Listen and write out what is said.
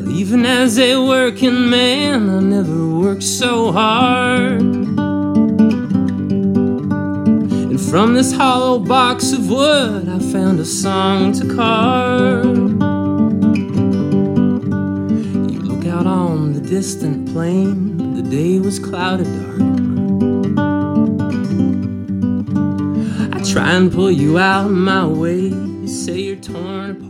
Even as a working man, I never worked so hard. And from this hollow box of wood, I found a song to carve. You look out on the distant plain, the day was clouded dark. I try and pull you out of my way, you say you're torn apart.